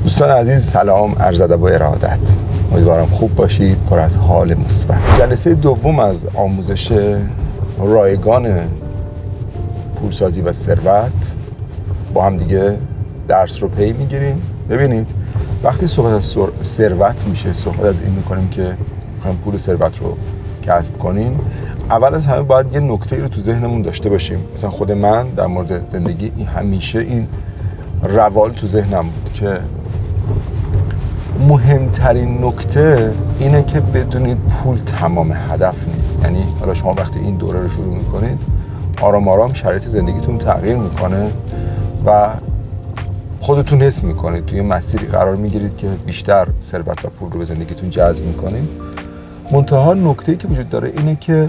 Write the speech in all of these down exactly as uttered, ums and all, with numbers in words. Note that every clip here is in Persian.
دوستان عزیز سلام، عرض ادب و ارادت. امیدوارم خوب باشید، پر از حال مثبت. جلسه دوم از آموزش رایگان پولسازی و ثروت با هم دیگه درس رو پی میگیریم. ببینید وقتی صحبت از ثروت میشه، صحبت از این میکنیم که میخوایم پول ثروت رو کسب کنیم، اول از همه باید یه نکته رو تو ذهنمون داشته باشیم. مثلا خود من در مورد زندگی این همیشه این روال تو ذهنم بود که مهمترین نکته اینه که بدونید پول تمام هدف نیست. یعنی حالا شما وقتی این دوره رو شروع میکنید، آرام آرام شرایط زندگیتون تغییر میکنه و خودتون حس میکنید توی مسیری قرار میگیرید که بیشتر ثروت و پول رو به زندگیتون جذب میکنید. منتها نکته‌ای که وجود داره اینه که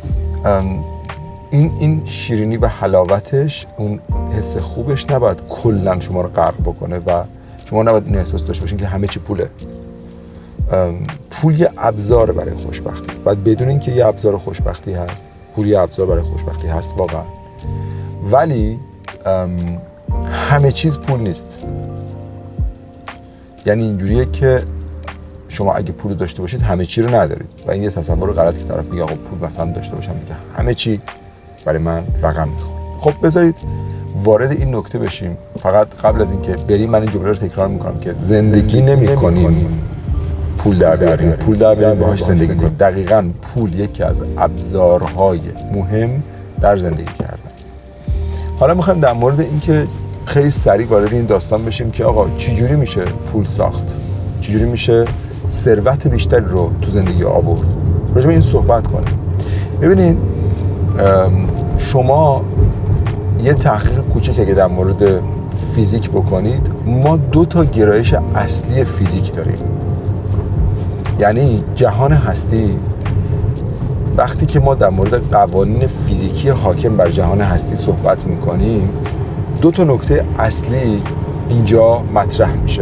این این شیرینی و حلاوتش، اون حس خوبش نباید کلا شما رو غرق بکنه و شما نباید این احساس داشته باشین که همه چی پوله. پول یه ابزار برای خوشبختی. بعد بدونین که یه ابزار خوشبختی هست. پول یه ابزار برای خوشبختی هست واقعا. ولی همه چیز پول نیست. یعنی اینجوریه که شما اگه پول داشته باشید همه چی رو ندارید و این یه تصور غلط که طرف میگه آقا پول مثلا داشته باشم میگه همه چی برای من رقم میخوره. خب بذارید وارد این نکته بشیم. فقط قبل از اینکه بریم من این جمله رو تکرار میکنم که زندگی نمی‌کنیم پول در بیاریم، پول در بیاریم باهاش زندگی کنیم. دقیقاً پول یکی از ابزارهای مهم در زندگی کردن. حالا میخوایم در مورد اینکه خیلی سریع وارد این داستان بشیم که آقا چجوری میشه پول ساخت، چجوری میشه ثروت بیشتری رو تو زندگی آورد. راجع به این صحبت کنیم. ببینید شما یه تحقیق کوچیک اگه در مورد فیزیک بکنید، ما دو تا گرایش اصلی فیزیک داریم. یعنی جهان هستی، وقتی که ما در مورد قوانین فیزیکی حاکم بر جهان هستی صحبت میکنیم، دو تا نکته اصلی اینجا مطرح میشه.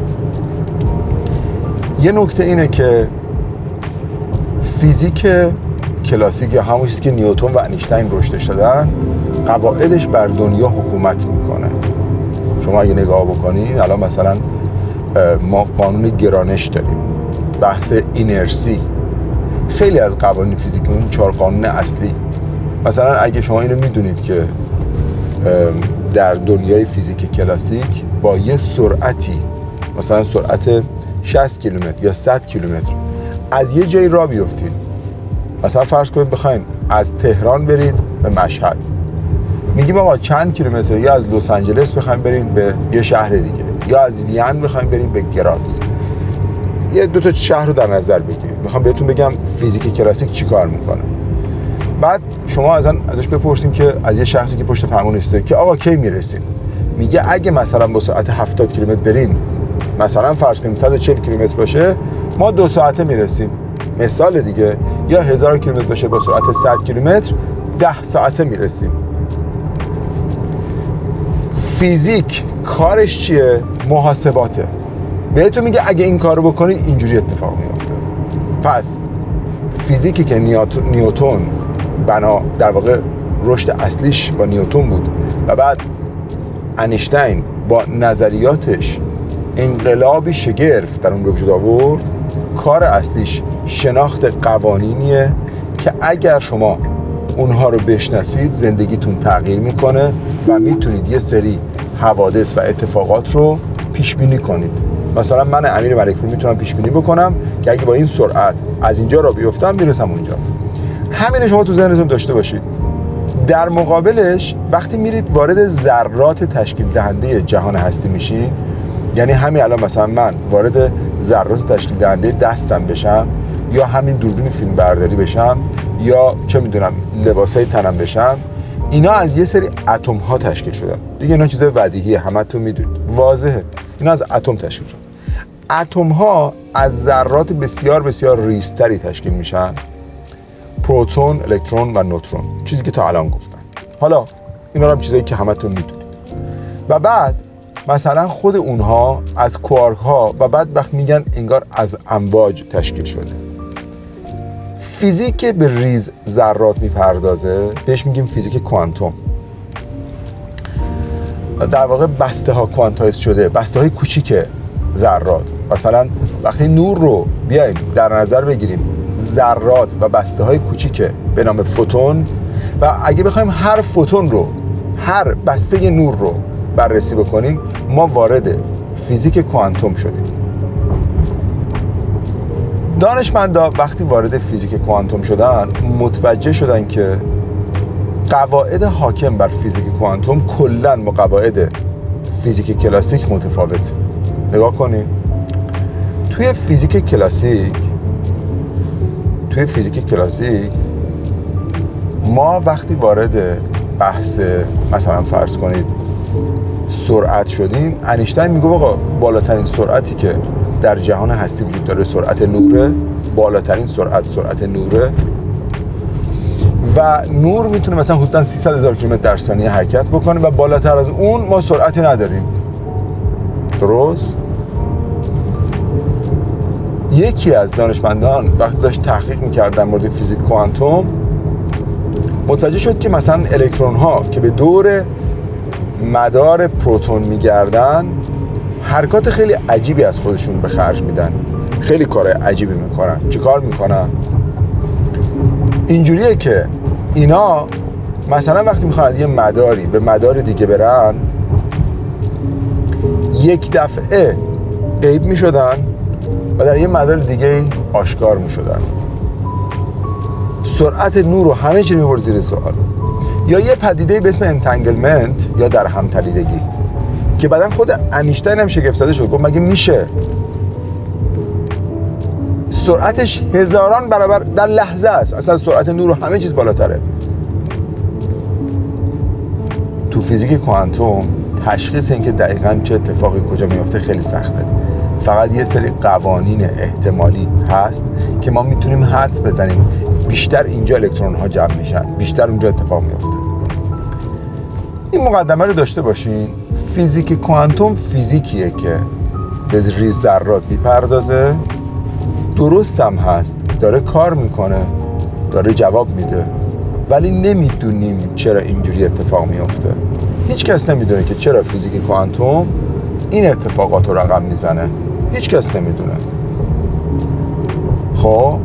یه نکته اینه که فیزیک کلاسیک یا همون چیزی که نیوتن و انیشتین رشدش دادن، قواعدش بر دنیا حکومت میکنه. شما اگه نگاه بکنید الان مثلا ما قانون گرانش داریم، بحث اینرسی، خیلی از قوانین فیزیک، اون چهار قانون اصلی. مثلا اگه شما اینو میدونید که در دنیای فیزیک کلاسیک با یه سرعتی، مثلا سرعت شصت کیلومتر یا صد کیلومتر از یه جایی راه بیفتید، مثلا فرض کنید بخواید از تهران برید به مشهد، میگیم آقا چند کیلومتر یا از لس آنجلس بخوایم بریم به یه شهر دیگه، یا از وین بخوایم بریم به گراتس. یه دو تا شهر رو در نظر بگیرید. میخوام بهتون بگم فیزیک کلاسیک چی کار میکنه. بعد شما ازن ازش بپرسین که از یه شخصی که پشت فرمون نشسته که آقا کی میرسیم، میگه اگه مثلا با سرعت هفتاد کیلومتر بریم، مثلا فرض کنیم صد و چهل کیلومتر باشه، ما دو ساعته میرسیم. مثال دیگه، یا هزار کیلومتر باشه با سرعت صد کیلومتر، ده ساعته میرسیم. فیزیک کارش چیه؟ محاسباته. بهتون میگه اگه این کارو بکنید اینجوری اتفاق میفته. پس فیزیکی که نیوتن بنا در واقع رشد اصلیش با نیوتن بود و بعد انیشتین با نظریاتش انقلابی شگرف در اون وجود آورد، کار اصلیش شناخت قوانینیه که اگر شما اونها رو بشناسید زندگیتون تغییر میکنه و میتونید یه سری حوادث و اتفاقات رو پیش بینی کنید. مثلا من امیر ملکپور میتونم پیش بینی بکنم که اگه با این سرعت از اینجا را بیفتم میرسم اونجا. همین شما تو ذهنتون داشته باشید. در مقابلش وقتی میرید وارد ذرات تشکیل دهنده جهان هستی میشید، یعنی همین الان مثلا من وارد ذرات تشکیل دهنده دستم بشم، یا همین دوربین فیلم برداری بشم، یا چه میدونم لباسای تنم بشم، اینا از یه سری اتم ها تشکیل شدن. دیگه اینا چیز بدیهیه، همتون میدونید، واضحه. اینا از اتم تشکیل شدن. اتم ها از ذرات بسیار بسیار ریزتری تشکیل میشن: پروتون، الکترون و نوترون. چیزی که تا الان گفتن. حالا اینا هم چیزایی که همتون میدونید. و بعد مثلا خود اونها از کوارک ها و بعد وقت میگن انگار از امواج تشکیل شده. فیزیک به ریز ذرات میپردازه، بهش میگیم فیزیک کوانتوم. در واقع بسته ها کوانتایز شده، بسته های کوچیکه ذرات. مثلا وقتی نور رو بیایم در نظر بگیریم، ذرات و بسته های کوچیکه به نام فوتون، و اگه بخوایم هر فوتون رو، هر بسته نور رو بررسی بکنیم، ما وارد فیزیک کوانتوم شدیم. دانشمندا وقتی وارد فیزیک کوانتوم شدن متوجه شدن که قواعد حاکم بر فیزیک کوانتوم کلاً با قواعد فیزیک کلاسیک متفاوت. نگاه کنید، توی فیزیک کلاسیک توی فیزیک کلاسیک ما وقتی وارد بحث مثلا فرض کنید سرعت شدیم، انیشتین میگه آقا بالاترین سرعتی که در جهان هستی وجود داره سرعت نوره، بالاترین سرعت سرعت نوره، و نور میتونه مثلا حدوداً سیصد هزار کیلومتر در ثانیه حرکت بکنه و بالاتر از اون ما سرعتی نداریم. درست؟ یکی از دانشمندان وقتی داشت تحقیق میکرد در مورد فیزیک کوانتوم متوجه شد که مثلا الکترون ها که به دور مدار پروتون میگردن حرکات خیلی عجیبی از خودشون به خرج میدن، خیلی کار عجیبی میکنن. چه کار میکنن؟ اینجوریه که اینا مثلا وقتی میخوان یه مداری به مدار دیگه برن، یک دفعه غیب میشدن و در یه مدار دیگه آشکار میشدن. سرعت نور رو همه چی میبرد زیر سوال. یا یه پدیده به اسم انتنگلمنت یا در هم تلیدگی که بعدن خود انیشتین هم شگفت زده شد، گفت مگه میشه سرعتش هزاران برابر در لحظه است، اصلا سرعت نور رو همه چیز بالاتره. تو فیزیک کوانتوم تشخیص این که دقیقاً چه اتفاقی کجا میفته خیلی سخته. فقط یه سری قوانین احتمالی هست که ما میتونیم حدس بزنیم بیشتر اینجا الکترون ها جمع میشن، بیشتر اونجا اتفاق میفته. این مقدمه رو داشته باشین. فیزیک کوانتوم فیزیکیه که به ریز ذرات میپردازه، درست هم هست، داره کار میکنه، داره جواب میده، ولی نمیدونیم چرا اینجوری اتفاق میفته. هیچ کس نمیدونه که چرا فیزیک کوانتوم این اتفاقات رو رقم میزنه. هیچ کس نمیدونه. خب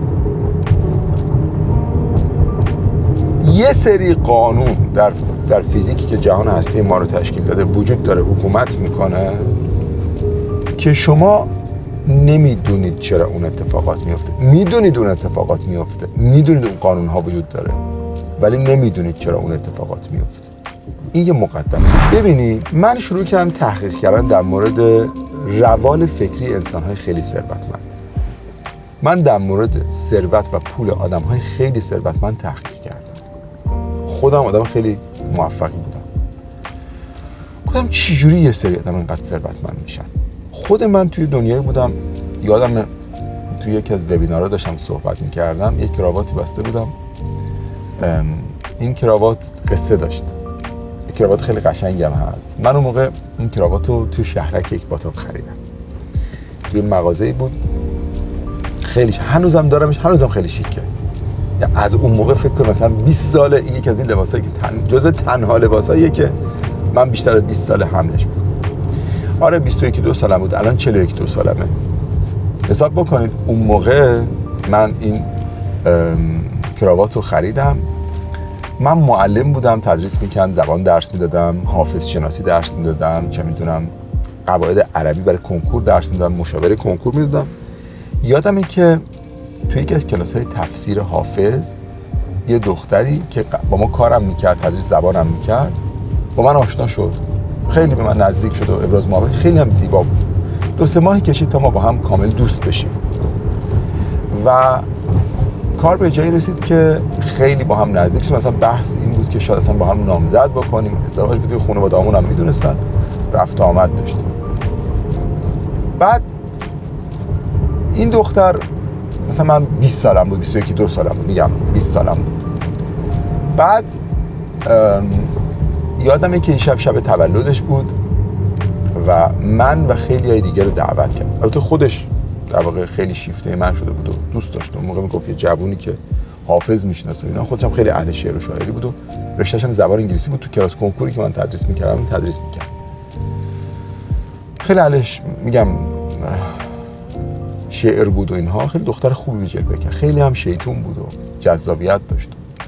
یه سری قانون در در فیزیکی که جهان هستی ما رو تشکیل داده وجود داره، حکومت میکنه، که شما نمیدونید چرا اون اتفاقات میفته. میدونید اون اتفاقات میفته، میدونید اون قانون ها وجود داره، ولی نمیدونید چرا اون اتفاقات میفته. این یه مقدمه. ببینید، من شروع کردم تحقیق کردن در مورد روال فکری انسان‌های خیلی ثروتمند. من در مورد ثروت و پول آدم‌های خیلی ثروتمند تحقیق کردم. خودم آدم خیلی موفقی بودم. گفتم چجوری یه سری آدم اینقدر ثروتمند میشن؟ خود من توی دنیایی بودم، یادم توی یکی از وبینارها داشتم صحبت میکردم، یک کراواتی بسته بودم. این کراوات قصه داشت. یک کراوات خیلی قشنگی هم هست. من اون موقع این کراوات رو توی شهرک یک باتاق خریدم. توی مغازه‌ای بود. خیلی هنوزم دارمش، هنوزم خیلی شیکه. از اون موقع فکر کنم مثلا بیست ساله این یکی از این لباسایی که تن... جزو تنها لباساییه که من بیشتر از بیست سال حملش بودم. آره بیست و یک دو سالم بود، الان چهل و یک دو سالمه. حساب بکنید اون موقع من این کراوات رو خریدم. من معلم بودم، تدریس میکردم، زبان درس میدادم، حافظ شناسی درس میدادم، چه میدونم قواعد عربی برای کنکور درس میدادم، مشاوره کنکور میدادم. یادمه که توی یکی از کلاس‌های تفسیر حافظ یه دختری که با ما کارم میکرد، تدریس زبانم میکرد، با من آشنا شد. خیلی به من نزدیک شد و ابراز محبت، خیلی هم زیبا بود. دو سه ماهی کشید تا ما با هم کامل دوست بشیم و کار به جایی رسید که خیلی با هم نزدیک شدیم. مثلا بحث این بود که شاید اصلا با هم نامزد بکنیم، ازدواج بدیم. خانواده‌مون هم میدونستن، رفت آمد داشتیم. بعد این دختر مثلا من بیست سالم بود، بیست و یک دو سالم بود، میگم بیست سالم بود. بعد یادمه که این شب شب تولدش بود و من و خیلی های دیگه رو دعوت کرد. البته خودش در واقع خیلی شیفته من شده بود و دوست داشت. اون موقع میگفت یه جوونی که حافظ میشناسه اینا. خودش هم خیلی اهل شعر و شاعری بود و رشته‌ش هم زبان انگلیسی بود. تو کلاس کنکوری که من تدریس میکردم تدریس میکرد. خیلی اهلش میگم شعر بود و اینها، خیلی دختر خوبی جلوه کرد، خیلی هم شیطون بود و جذابیت داشت.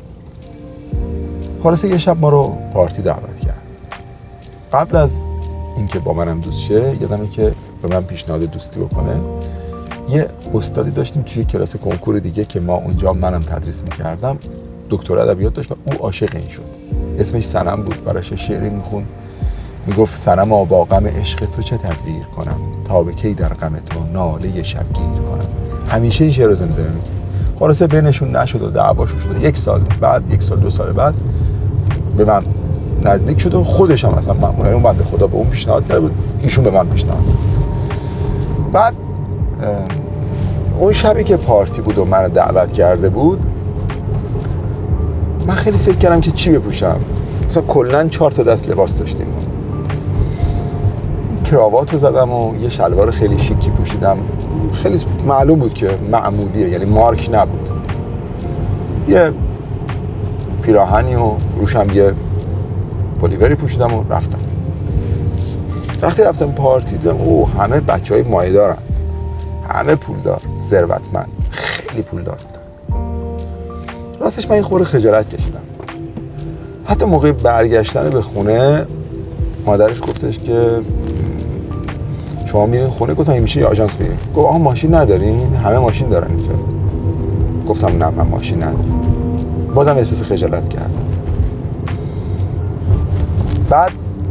خلاصه یه شب ما رو پارتی دعوت کرد. قبل از اینکه با منم دوست شه، یادمه که به من پیشنهاد دوستی بکنه. یه استادی داشتیم توی کلاس کنکور دیگه که ما اونجا منم تدریس میکردم، دکتر ادبیات داشت و او عاشق این شد. اسمش صنم بود، براش شعری میخوند، میگفت صنما با غم عشق تو چه تدبیر کنم، تا به کی در غم تو ناله شبگیر کنم. همیشه این شعر رو زمزمه میکرد. خلاصه بینشون نشد و دعواشون شد. یک سال بعد، یک سال دو سال بعد به من نزدیک شد و خودش هم اصلا من اون بنده خدا به اون پیشنهاد کرده بود، ایشون به من پیشنهاد. بعد اون شبی که پارتی بود و منو دعوت کرده بود، من خیلی فکر کردم که چی بپوشم. مثلا کلا چهار تا دست لباس داشتیم. کراواتو زدم و یه شلوار خیلی شیکی پوشیدم، خیلی معلوم بود که معمولیه، یعنی مارک نبود. یه پیراهنی و روشم یه پلیوری پوشیدم و رفتم. وقتی رفتم پارتی دیدم او همه بچهای مایه دارن، همه پولدار، ثروتمند، خیلی پولدار بودن. راستش من یه خورده خجالت کشیدم. حتی موقع برگشتن به خونه مادرش گفتش که شما میرین خونه؟ گفتم میشه یه آژانس بریم. گفت آها ماشین ندارین؟ همه ماشین دارن اینجا. گفتم نه من ماشین ندارم. بازم احساس خجالت کردم. بعد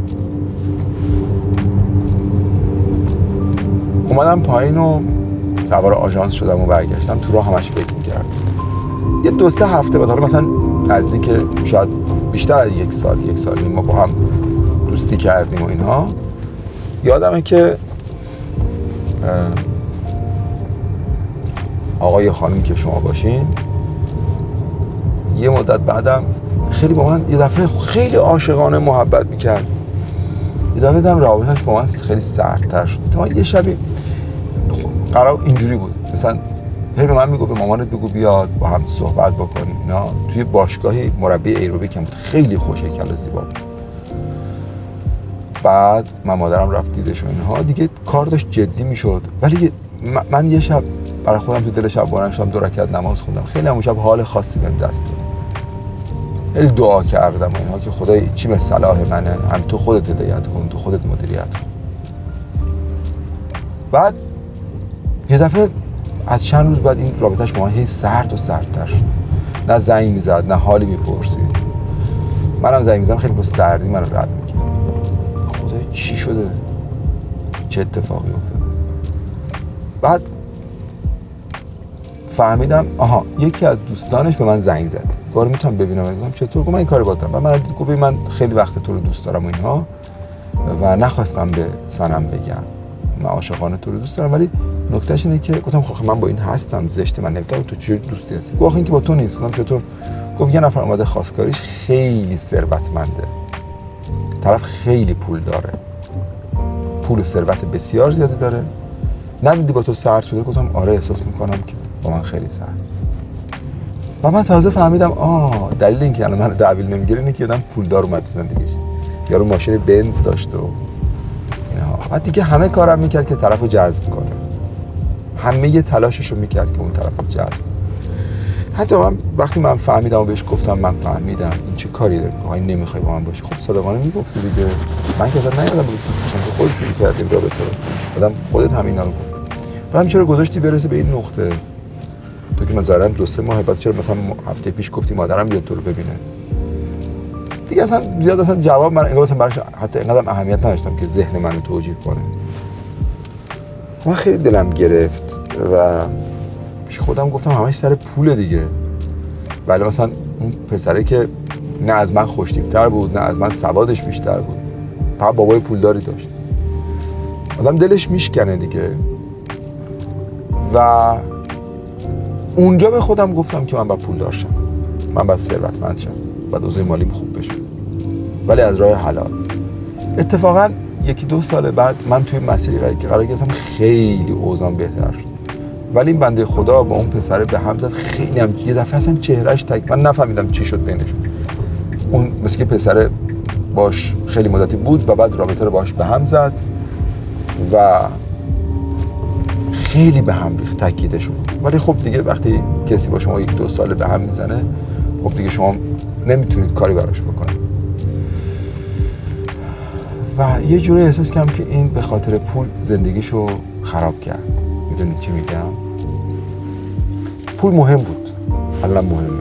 اومدم پایین و سوار آژانس شدم و برگشتم. تو راه همش فکر می‌کردم. یه دو سه هفته بعد، حالا مثلا نزدیک شاید بیشتر از یک سال یک سال نیم ما با هم دوستی کردیم و اینها، یادمه که آقای خانمی که شما باشین یه مدت بعدم خیلی با من یه دفعه خیلی عاشقانه محبت میکرد. یه دفعه دیدم رابطه‌اش با من خیلی سردتر شد. تا یه شبی قرار اینجوری بود، مثلا هی به من میگفت به مامانت بگو بیاد با هم صحبت بکنیم اینا. توی باشگاهی مربی ایروبیک هم بود، خیلی خوش‌هیکل و زیبا بود. بعد من مادرم رفت دیدش و اینها، دیگه کار داشت جدی میشد. ولی من یه شب برای خودم تو دل شب بلند شدم، دو رکعت نماز خوندم. خیلی اون شب حال خاصی بهم دست داد. خیلی دعا کردم و اینها که خدای چی به صلاح منه، هم تو خودت هدایت کن، تو خودت مدیریت کن. بعد یه دفعه از چند روز بعد این رابطه‌اش با من هی سرد و سردتر شد. نه زنگ میزد، نه حالی میپرسید. منم زنگ میزدم خیلی با سردی منو رد میکرد. خدای چی شده؟ چه اتفاقی افتاده؟ بعد فهمیدم آها یکی از دوستانش به من زنگ زد. گفت میتونم ببینم؟ گفتم چطور؟ گفت من این کارو باهات دارم. من گفت من خیلی وقت تو رو دوست دارم و اینها و نخواستم به صنم بگم من عاشقانه تو رو دوست دارم، ولی نکتهش اینه که گفتم خب من با این هستم، زشته من نمیتونم، تو چه دوستی هستی؟ گفت این که با تو نیست. گفتم چطور؟ گفت یه نفر اومده خواستگاریش خیلی ثروتمنده، طرف خیلی پول داره، پول و ثروت بسیار زیادی داره، ندیدی با تو سرد شده؟ گفتم آره احساس میکنم که با من خیلی سرد. و من تازه فهمیدم آه دلیل اینکه الان من تحویل نمیگیره اینه که آدم پولدار اومد تو زندگیش، یارو ماشین بنز داشت و اینها. بعد دیگه همه کارم میکرد که طرفو جذب کنه، همه تلاششو میکرد که اون طرفو جذب کنه. حتی من وقتی من فهمیدم و بهش گفتم من فهمیدم این چه کاری داری می‌کنی، نمیخوای با من باشی، خب صادقانه میگفتی دیگه. من که اصلا نیومدم بگم که خودت شروع کردی رابطه رو، آدم خودت همینا رو گفت. بعدم چرا گذاشتی برسه به این نقطه؟ تو که مثلا دو سه ماه بعد چرا مثلا هفته پیش گفتی مادرم بیاد تو رو ببینه؟ دیگه اصلا زیاد اصلا جواب من انگار مثلا براش حتی اینقدر اهمیت نداشتم که ذهن منو توجیه کنه. من خیلی دلم گرفت و پیش خودم گفتم همش سر پول دیگه. ولی مثلا اون پسره که نه از من خوش‌تیپ‌تر بود، نه از من سوادش بیشتر بود، فقط بابای پولداری داشت. آدم دلش میشکنه دیگه. و اونجا به خودم گفتم که من باید پولدار شم، من باید ثروتمند شم، باید اوضاع مالیم خوب بشه، ولی از راه حلال. اتفاقا یکی دو سال بعد من توی مسیری قرار که قرار گرفتم، خیلی اوضاعم بهتر شد. ولی این بنده خدا با اون پسره به هم زد، خیلی هم یه دفعه اصلا چهرهش تک، من نفهمیدم چی شد بینشون. اون مثل که پسره باش خیلی مدتی بود و بعد رابطه رو باش به هم زد و خیلی به هم ریخت تاکیدشون. ولی خب دیگه وقتی کسی با شما یک دو سال به هم میزنه، خب دیگه شما نمیتونید کاری براش بکنید. و یه جوری احساس کردم که این به خاطر پول زندگیشو خراب کرد. میدونید چی میگم؟ پول مهم بود، الان مهمه.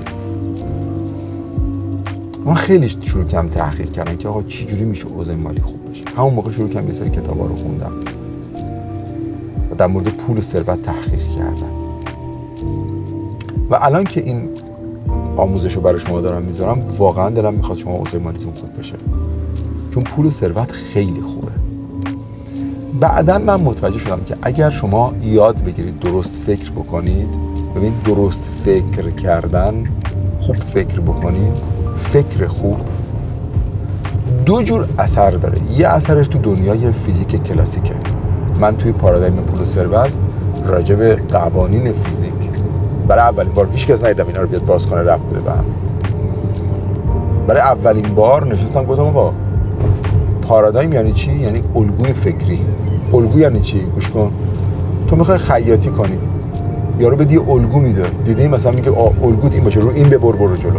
من خیلی شروع کردم تحقیق کردم که آقا چی جوری میشه اوضاع مالی خوب بشه. همون موقع شروع کردم یه سری کتابا رو خوندم و در مورد پول و ثروت تحقیق کردم. و الان که این آموزش رو برای شما دارم میذارم، واقعا دلم میخواد شما اوضاع مالیتون خوب بشه، چون پول و ثروت خیلی خوبه. بعدا من متوجه شدم که اگر شما یاد بگیرید درست فکر بکنید، ببین درست فکر کردن، خوب فکر بکنید، فکر خوب دو جور اثر داره. یه اثرش تو دنیای فیزیک کلاسیکه. من توی پارادایم پول و ثروت راجع به قوانین فیزیک برای اولین بار، هیچ کس ندیدم اینا رو بیاد باز کنه ربط بده به هم. برای اولین بار نشستم گفتم آقا پارادایم یعنی چی؟ یعنی الگوی فکری. الگو یعنی چی؟ گوش کن. تو میخوای خیاطی کنی، یارو به دی الگو میده. دیدی مثلا میگه آ الگوت این باشه، رو این ببر برو جلو.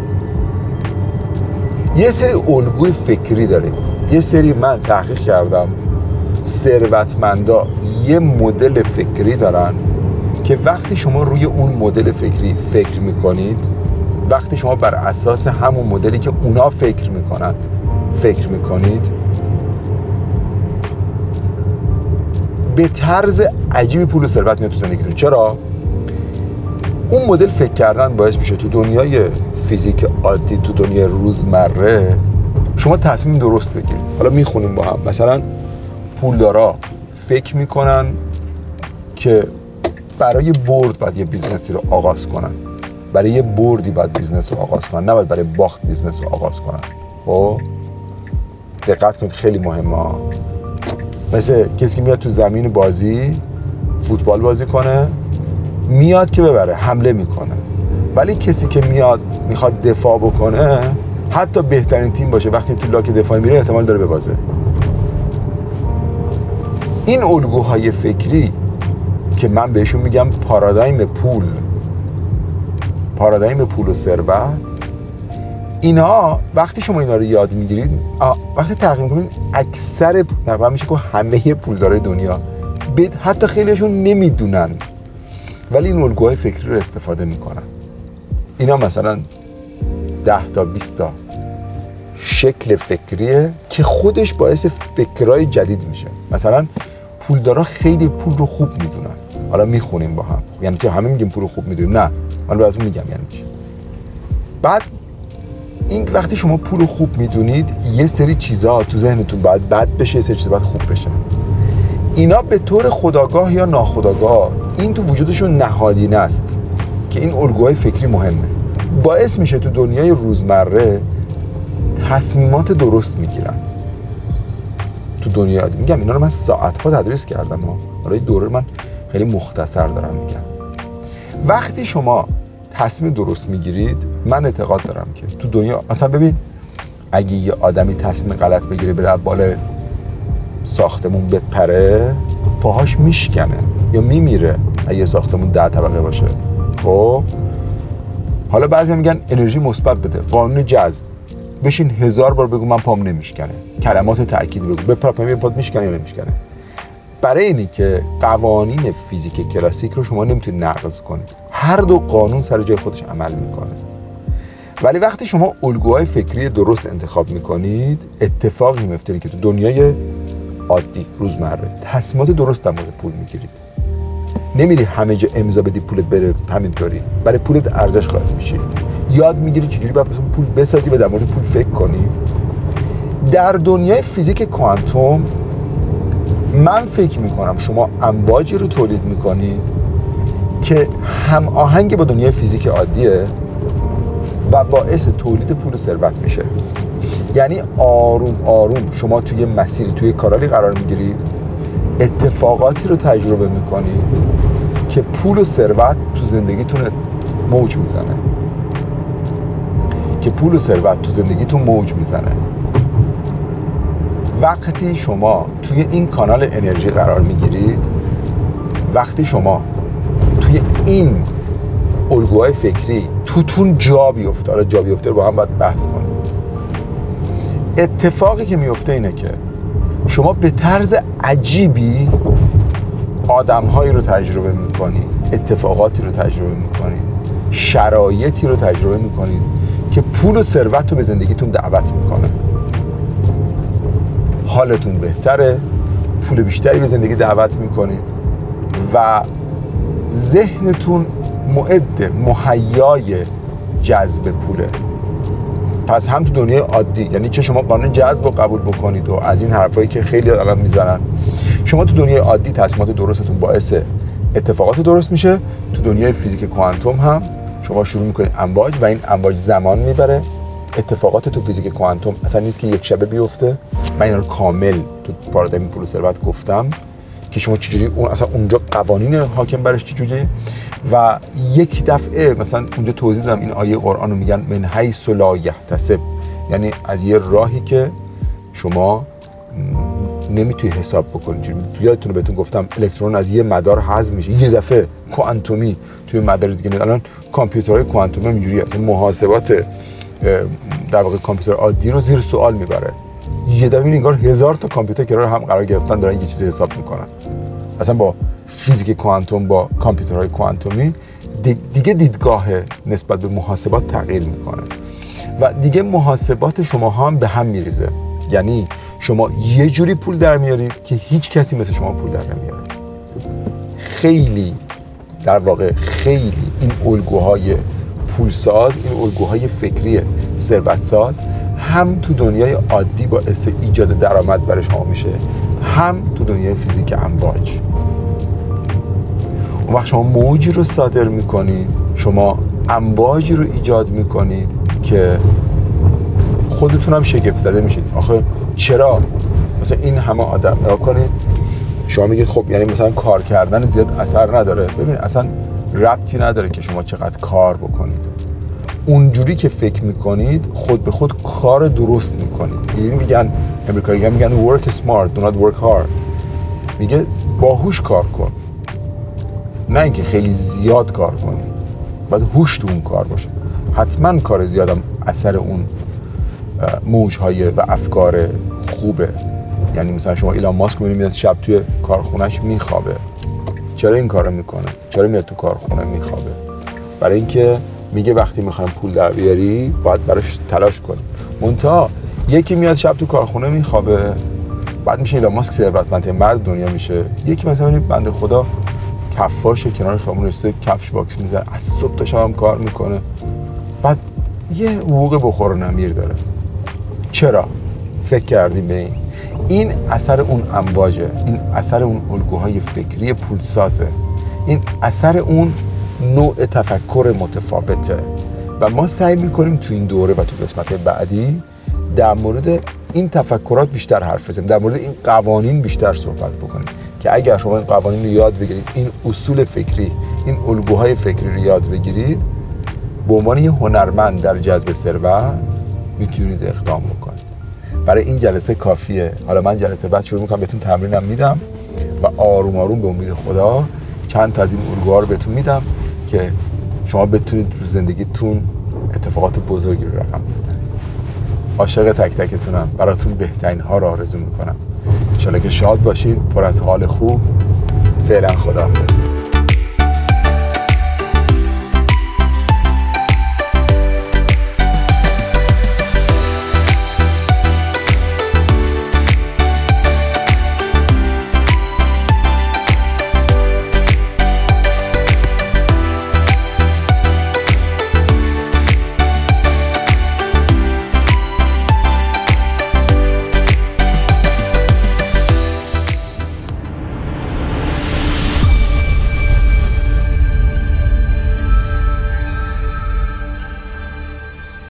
یه سری الگوی فکری داریم. یه سری من تحقیق کردم ثروتمندا یه مدل فکری دارن که وقتی شما روی اون مدل فکری فکر میکنید، وقتی شما بر اساس همون مدلی که اونا فکر میکنن فکر میکنید، به طرز عجیبی پول و ثروت میاد تو زندگیتون. چرا؟ اون مدل فکر کردن باعث میشه تو دنیای فیزیک عادی، تو دنیای روزمره شما تصمیم درست بگیرید. حالا میخونیم با هم. مثلا پولدارا فکر میکنن که برای برد باید یه بیزنسی رو آغاز کنن، برای یه بردی باید بیزنس رو آغاز کنن، نباید برای باخت بیزنس رو آغاز کنن. خب دقت کنید، خیلی مهمه. مثل کسی که میاد تو زمین بازی فوتبال بازی کنه، میاد که ببره، حمله میکنه. ولی کسی که میاد میخواد دفاع بکنه، حتی بهترین تیم باشه، وقتی تو لاک دفاعی میره احتمال داره ببازه. این الگوهای فکری که من بهشون میگم پارادایم پول، پارادایم پول و ثروت، اینا وقتی شما اینا رو یاد میگیرید، وقتی تحقیق میکنید، اکثر نه میشه که همه پولدارای دنیا، حتی خیلیشون نمیدونن ولی این الگوهای فکری رو استفاده میکنن. اینا مثلا ده تا بیست تا شکل فکریه که خودش باعث فکرای جدید میشه. مثلا پولدارا خیلی پول رو خوب میدونن. حالا میخونیم با هم، یعنی که همه میگیم پول رو خوب میدونیم، نه من براتون میگم یعنی چی. بعد این وقتی شما پول رو خوب میدونید، یه سری چیزا تو ذهنتون باید بد بشه، یه سری چیزا باید خوب بشه. اینا به طور خودآگاه یا ناخودآگاه این تو وجودشون نهادینه است که این الگوهای فکری مهمه. باعث میشه تو دنیای روزمره تصمیمات درست میگیرن. تو دنیای عادی میگم اینا رو من ساعت‌ها تدریس کردم، حالا این دوره من خیلی مختصر دارم میگم. وقتی شما تصمیم درست میگیرید، من اعتقاد دارم که تو دنیا مثلا ببین، اگه یه آدمی تصمیم غلط بگیره بره بالا ساختمون بپره، پاهاش میشکنه یا میمیره. اگه ساختمون ده طبقه باشه، خب حالا بعضی میگن انرژی مثبت بده، قانون جذب، بشین هزار بار بگو من پام نمیشکنه، کلمات تأکیدی بگو، بپر پام پات میشکنه یا نمیشکنه. برای اینی که قوانین فیزیک کلاسیک رو شما نمیتونید نقض کنید، هر دو قانون سر جای خودش عمل میکنه. ولی وقتی شما الگوهای فکری درست انتخاب میکنید، اتفاقی میفته که تو دنیای عادی روزمره تصمیمات درست در مورد پول میگیرید. نمیری همه جا امضا بدی پولت بره همینطوری، برای پولت ارزش قائل میشی. یاد میگیری چجوری باید پول بسازی و در مورد پول فکر کنی. در دنیای فیزیک کوانتوم من فکر میکنم شما امواجی رو تولید میکنید که هم آهنگ با دنیای فیزیک عادیه و باعث تولید پول و ثروت میشه. یعنی آروم آروم شما توی مسیری، توی کانالی قرار میگیرید، اتفاقاتی رو تجربه میکنید که پول و ثروت تو زندگیتون موج میزنه که پول و ثروت تو زندگیتون موج میزنه. وقتی شما توی این کانال انرژی قرار میگیرید وقتی شما توی این الگوهای فکری توتون جا بیفته، حالا جا بیفته رو با هم باید بحث کنیم. اتفاقی که میفته اینه که شما به طرز عجیبی آدم‌هایی رو تجربه می‌کنید، اتفاقاتی رو تجربه می‌کنید، شرایطی رو تجربه می‌کنید که پول و ثروت رو به زندگیتون دعوت می‌کنه. حالتون بهتره، پول بیشتری به زندگی دعوت می‌کنید و ذهنتون معد مهیای جذب پوله. پس هم تو دنیای عادی، یعنی چه شما قانون جذب رو قبول بکنید و از این حرفایی که خیلی الان میزنن، شما تو دنیای عادی تصمیمات درستتون باعث اتفاقات درست میشه. تو دنیای فیزیک کوانتوم هم شما شروع میکنید امواج و این امواج زمان میبره. اتفاقات تو فیزیک کوانتوم اصلا نیست که یک شبه بیفته. من اینا رو کامل تو پارادایم پول و ثروت گفتم که شما چجوری اون اصلا اونجا قوانین حاکم برش چجوریه و یک دفعه مثلا اونجا توضیح دادم این آیه قرآن رو میگن من حیث لا یحتسب، یعنی از یه راهی که شما نمیتونی حساب بکنید. تو یادتونه بهتون گفتم الکترون از یه مدار حذف میشه یه دفعه کوانتومی توی مدار دیگه. الان کامپیوترهای کوانتومی اینجوریه، مثلا محاسبات در واقع کامپیوتر عادی رو زیر سوال میبره. یه دفعه انگار هزار تا کامپیوتر کنار هم قرار گرفتن دارن یه چیزی حساب میکنن. اصلا با فیزیک کوانتوم با کامپیوترهای کوانتومی دیگه دیدگاه نسبت به محاسبات تغییر میکنه و دیگه محاسبات شما هم به هم میریزه. یعنی شما یه جوری پول در میارید که هیچ کسی مثل شما پول در نمیاره. خیلی در واقع خیلی این الگوهای پولساز، این الگوهای فکری ثروتساز هم تو دنیای عادی باعث ایجاد درآمد برای شما میشه، هم تو دنیای فیزیک امواج. اون وقت شما موجی رو صادر میکنید، شما امواجی رو ایجاد میکنید که خودتون هم شگفت زده میشید. آخه چرا مثلا این همه آدم نگاه کنید، شما میگید خب یعنی مثلا کار کردن زیاد اثر نداره. ببینید اصلا ربطی نداره که شما چقدر کار بکنید. اونجوری که فکر میکنید خود به خود کار درست میکنید. یعنی میگن امریکایی میگن work smart do not work hard، میگه باهوش کار کن، نه اینکه خیلی زیاد کار کنی. باید هوش تو اون کار باشه. حتما کار زیادم اثر اون موج‌های و افکار خوبه. یعنی مثلا شما ایلان ماسک میبینید شب توی کارخونهش میخوابه. چرا این کارو میکنه؟ چرا میاد تو کارخونه میخوابه؟ برای اینکه میگه وقتی میخوایم پول در بیاری باید براش تلاش کنی. منتها یکی میاد شب تو کارخونه میخوابه، بعد میشه ایلان ماسک ثروتمندترین مرد دنیا میشه. یکی مثلا بنده خدا کفاشه کنار خیابون رسیده کفش باکس میزنه، از صبح تا شب هم کار میکنه، بعد یه حقوق بخور و نمیر داره. چرا؟ فکر کردیم به این؟ این اثر اون امواجه، این اثر اون الگوهای فکری پولسازه، این اثر اون نوع تفکر متفاوته و ما سعی میکنیم تو این دوره و تو قسمت بعدی در مورد این تفکرات بیشتر حرف بزنیم، در مورد این قوانین بیشتر صحبت بکنیم که اگر شما این قوانین رو یاد بگیرید، این اصول فکری، این الگوهای فکری رو یاد بگیرید، به عنوان یه هنرمند در جذب ثروت میتونید اقدام بکنید. برای این جلسه کافیه. حالا من جلسه بعد شروع میکنم بهتون تمرینم میدم و آروم آروم به امید خدا چند تا از این الگوها رو بهتون میدم که شما بتونید رو زندگیتون اتفاقات بزرگی رو رقم بزنید. عاشق تک تکتونم، براتون بهترین ها رو آرزو میکنم. ان شاءالله که شاد باشید، پر از حال خوب. فعلا خداحافظ.